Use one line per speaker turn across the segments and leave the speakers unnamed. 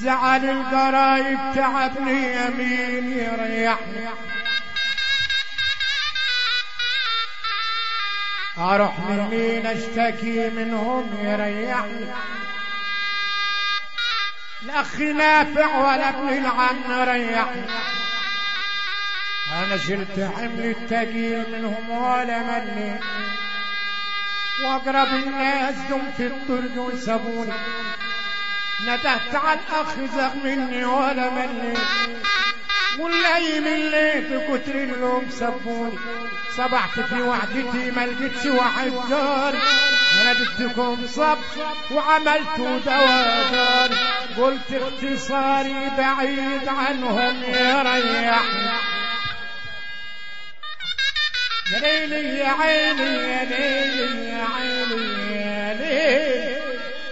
زعل القرايب تعبني يمين يريحني اروح لمين اشتكي منهم يريحني الاخ نافع ولا ابن العم ريحني انا شلت حمل التقيل منهم ولا ملي واقرب الناس دم في الطرق وسابوني ندهت على الاخ زغ مني ولا ملي واللي مليت كتر اللوم سبوني صبحت في وحدتي ما لقيتش واحد جاري انا جبتكم صب وعملت دواداري قلت اختصاري بعيد عنهم يريحني يا ليلي يا عيني يا ليلي يا عيني يا ليلي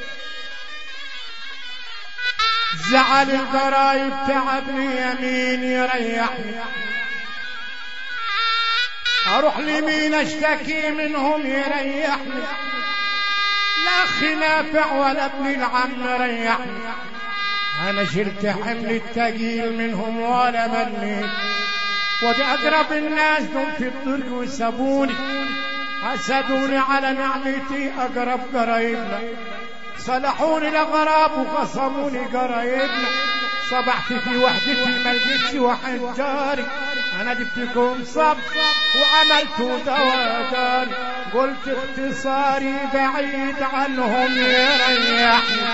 زعل القرايب تعبني يمين يريحني اروح لمين اشتكي منهم يريحني لا اخي نافع ولا ابن العم ريحني انا شلت حمل التقيل منهم ولا مليت ودي اقرب الناس دم في الطرق وسابوني حسدوني على نعمتي اقرب قرايبنا صلحوني الاغراب وخصموني قرايبنا صبحت في وحدتي ما لقيتش واحد جاري انا جبتكم صب وعملت دواداري قلت اختصاري بعيد عنهم يريحني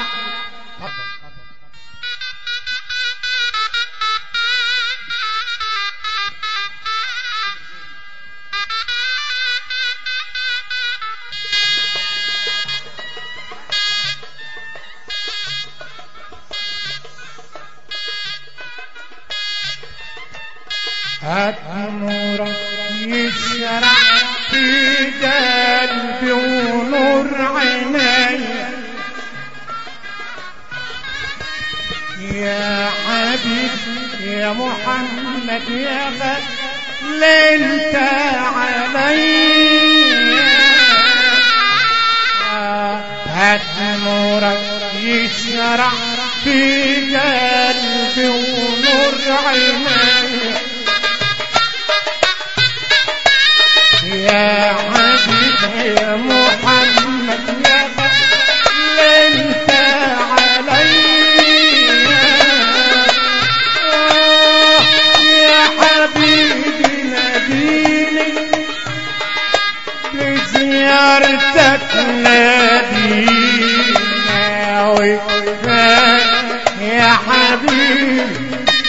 نورك يشرع في قلبي ونور عيني يا حبيبي يا محمد يا غالي انت علي نورك يشرع في قلبي ونور عيني يا حبيبي يا محمد يا غالي انت علي يا حبيبي ناديني لزيارتك نادينا يا حبيبي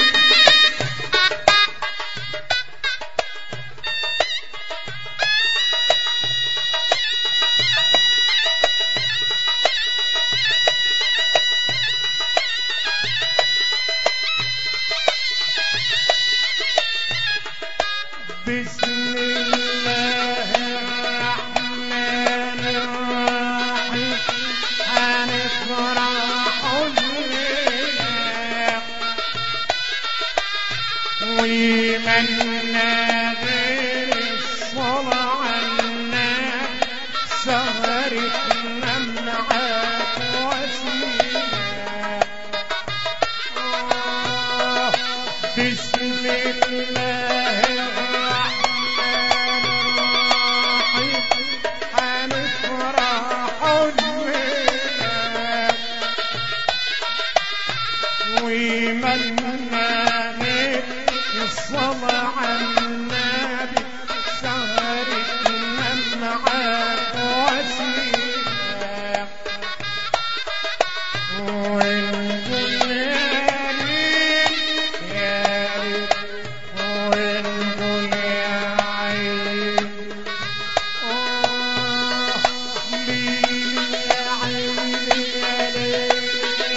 بسم الله الرحمن الرحيم هنفرح الليلة ومن غير الصلاة عنا سهرتنا معاك وسيلة بسم الله الصلاة على النبي سهرتنا معاك وسيلة ونقول يا ليل يا ليل ونقول يا عيل ليل يا عيل يا ليل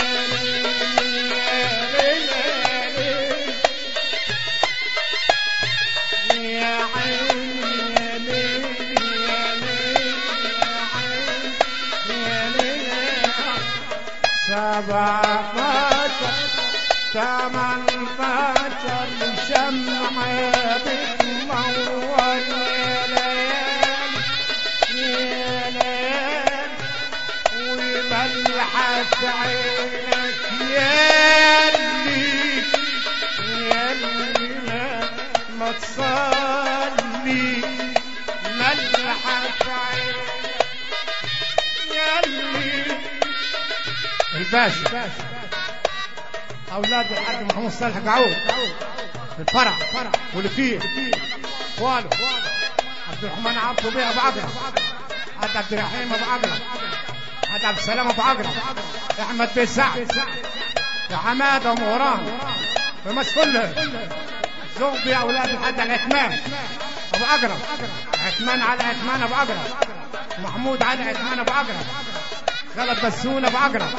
سبعتاشر ثمانتاشر شمعة بتنور يا ليالي يا ليالي وملحت عينك يا تصلي ملحة عين يلي الباشا أولاد الحاج محمود صالح قعود الفرع واللي فيه والو عبد الرحمن عبده بيه أبو عقرب، حاج عبد الرحيم أبو عقرب، حاج عبد السلام أبو عقرب، أحمد بن سعد، يا حمادة ومهران ومش كله زوجي أولاد الحاج العثمان أبو عقرب، عثمان على عثمان أبو عقرب، محمود على عثمان أبو عقرب، خالد بسون أبو عقرب.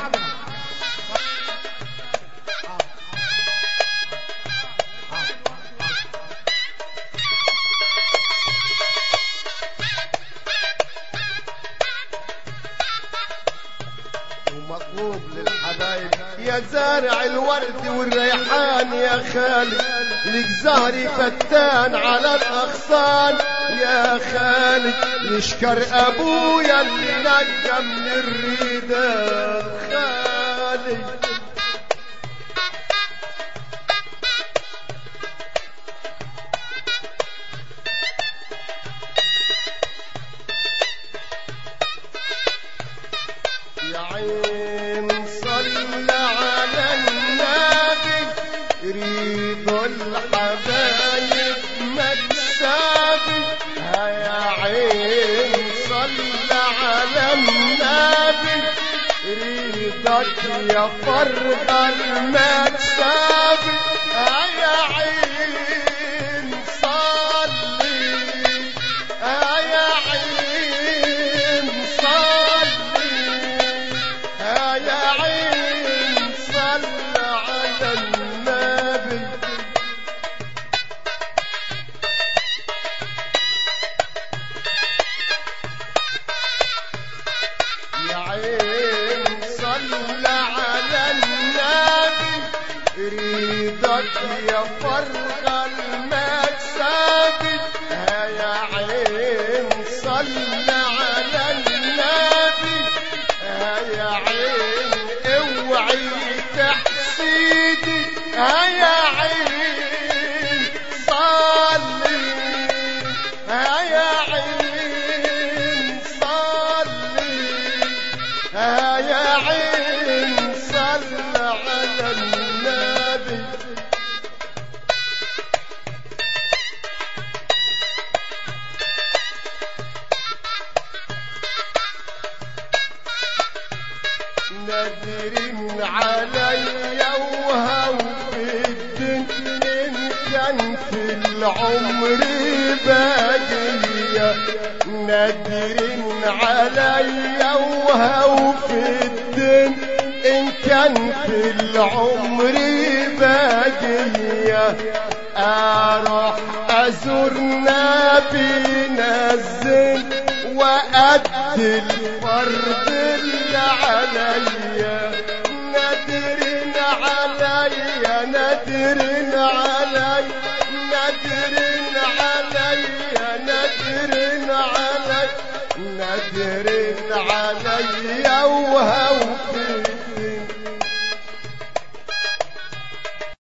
ومطلوب للحبايب يا زارع الورد والريحان يا خالد، لك زهري فتان على الأغصان يا خالد، يشكر أبويا اللي نجى من الريدان خالد. يا عين صلى على النبي ريد الحبايب مكسبي، يا عين صلى على النبي ريدك يا فرغ المكسب، يا عين صلي يا عين صلي يا عين صلى على النبي. يا عين صلى على النبي ريدك يا فرغ المكسب، يا عين صلى على النبي يا عين اوعي تحسيدي، يا عين صلي يا عين صلي يا عين صلى على النبي. نادر علي وهو في الدين إن كان في العمر باقية، نادر علي وهو في الدين إن كان في العمر باقية، أروح أزور نبينا الزين وأدي الفرض اللي عليا، نادرين عليا نادرين عليا نادرين عليا